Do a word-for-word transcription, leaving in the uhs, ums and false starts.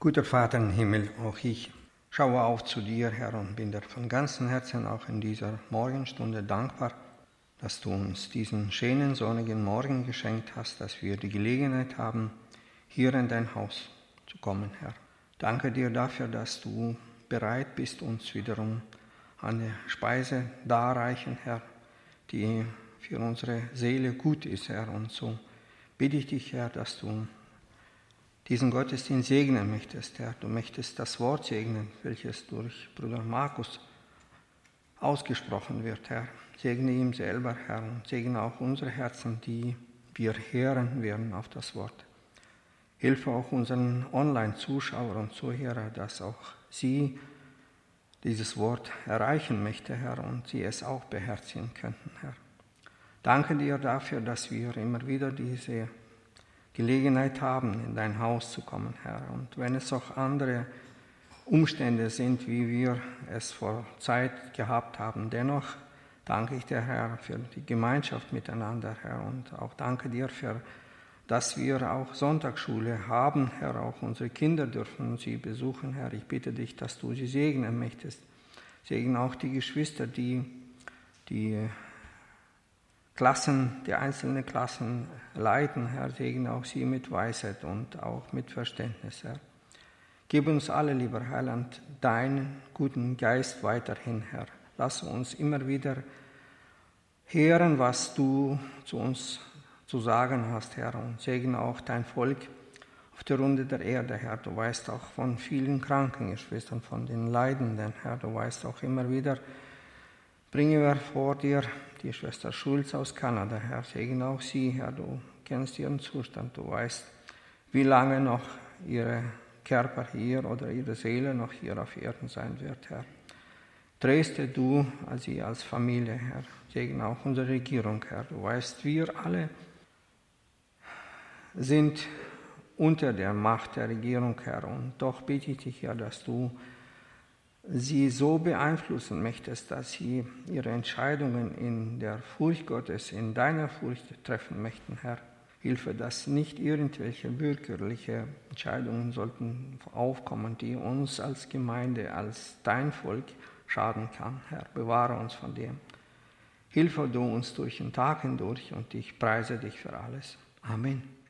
Guter Vater im Himmel, auch ich schaue auf zu dir, Herr, und bin dir von ganzem Herzen auch in dieser Morgenstunde dankbar, dass du uns diesen schönen, sonnigen Morgen geschenkt hast, dass wir die Gelegenheit haben, hier in dein Haus zu kommen, Herr. Danke dir dafür, dass du bereit bist, uns wiederum eine Speise darreichen, Herr, die für unsere Seele gut ist, Herr. Und so bitte ich dich, Herr, dass du diesen Gottesdienst segnen möchtest, Herr. Du möchtest das Wort segnen, welches durch Bruder Markus ausgesprochen wird, Herr. Segne ihm selber, Herr, und segne auch unsere Herzen, die wir hören werden auf das Wort. Hilfe auch unseren Online-Zuschauern und Zuhörern, dass auch sie dieses Wort erreichen möchte, Herr, und sie es auch beherzigen könnten, Herr. Danke dir dafür, dass wir immer wieder diese Gelegenheit haben, in dein Haus zu kommen, Herr. Und wenn es auch andere Umstände sind, wie wir es vor Zeit gehabt haben, dennoch danke ich dir, Herr, für die Gemeinschaft miteinander, Herr. Und auch danke dir, für, dass wir auch Sonntagsschule haben, Herr. Auch unsere Kinder dürfen sie besuchen, Herr. Ich bitte dich, dass du sie segnen möchtest. Segne auch die Geschwister, die die Klassen, die einzelnen Klassen leiten, Herr, segne auch sie mit Weisheit und auch mit Verständnis, Herr. Gib uns alle, lieber Heiland, deinen guten Geist weiterhin, Herr. Lass uns immer wieder hören, was du zu uns zu sagen hast, Herr, und segne auch dein Volk auf der Runde der Erde, Herr. Du weißt auch von vielen kranken Geschwistern, von den Leidenden, Herr. Du weißt auch immer wieder, bringen wir vor dir die Schwester Schulz aus Kanada, Herr. Segne auch sie, Herr. Du kennst ihren Zustand. Du weißt, wie lange noch ihre Körper hier oder ihre Seele noch hier auf Erden sein wird, Herr. Tröste du sie als Familie, Herr. Segne auch unsere Regierung, Herr. Du weißt, wir alle sind unter der Macht der Regierung, Herr. Und doch bitte ich dich, Herr, dass du sie so beeinflussen möchtest, dass sie ihre Entscheidungen in der Furcht Gottes, in deiner Furcht treffen möchten, Herr. Hilfe, dass nicht irgendwelche willkürliche Entscheidungen sollten aufkommen, die uns als Gemeinde, als dein Volk schaden kann, Herr. Bewahre uns von dem. Hilfe du uns durch den Tag hindurch und ich preise dich für alles. Amen.